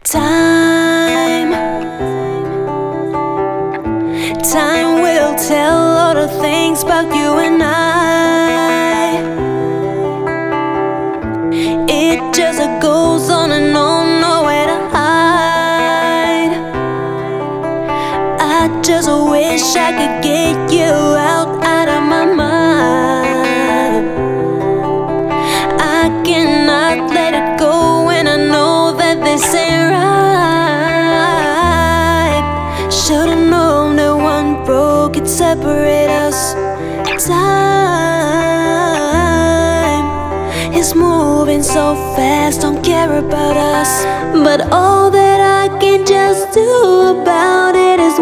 Time will tell all the things about you and I. It just goes on and on, nowhere to hide. I just wish I could get you out of my mind. I cannot let it go, and I know that this ain't right. Should've known that one road could separate us. Time is moving so fast, don't care about us. But all that I can just do about it is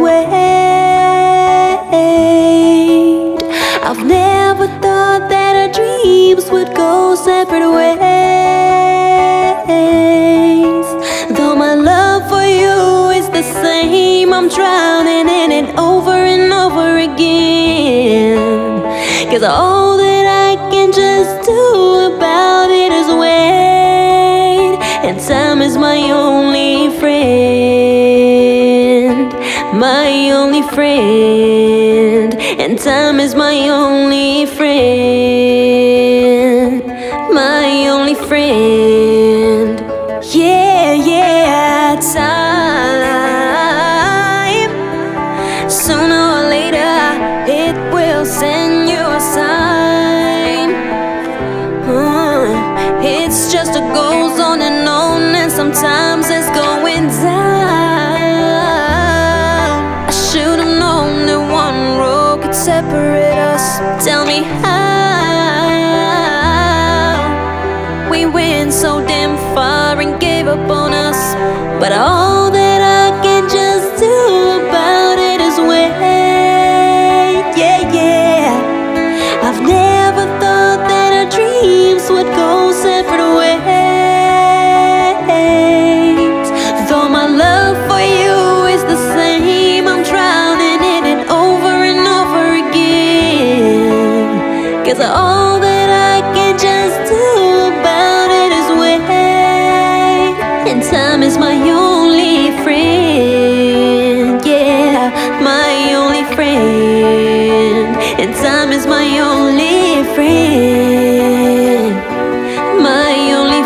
wait. I've never thought that our dreams would go separate ways. Though my love for you is the same, I'm drowning in it over and over again. 'Cause all that I can just do about it is wait. And time is my only friend, my only friend. And time is my only friend, my only friend. Yeah, yeah, time. Sooner or later, it will send you a sign. It's just it goes on, and sometimes it's going down. I should've known that one road could separate us. Tell me how we went so damn far and gave up on us. But all that I can just do about it is wait. Yeah, yeah. I've never thought that our dreams would go separate ways. Though my love for you is the same, I'm drowning in it over and over again. 'Cause all that I can just do about it is wait. And time is my only friend, yeah, my only friend. And time is my only friend, my only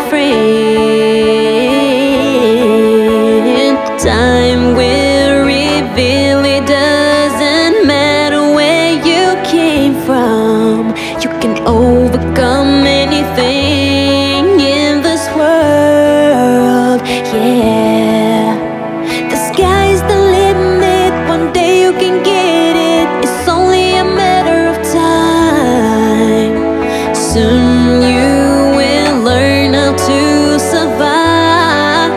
friend. Time will reveal it doesn't matter where you came from. You can overcome anything in this world, yeah. The sky's the limit, one day you can get it. It's only a matter of time. Soon you will learn how to survive.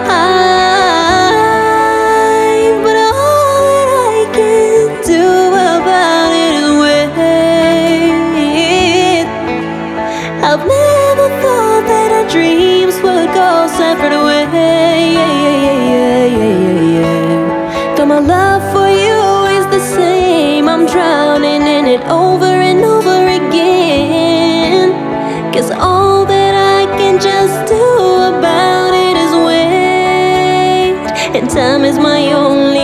But all that I can do about it is wait. I've never thought that our dreams would go separate ways. Though my love for you is the same, I'm drowning in it over and over again. 'Cause all that I can just do about it is wait. And time is my only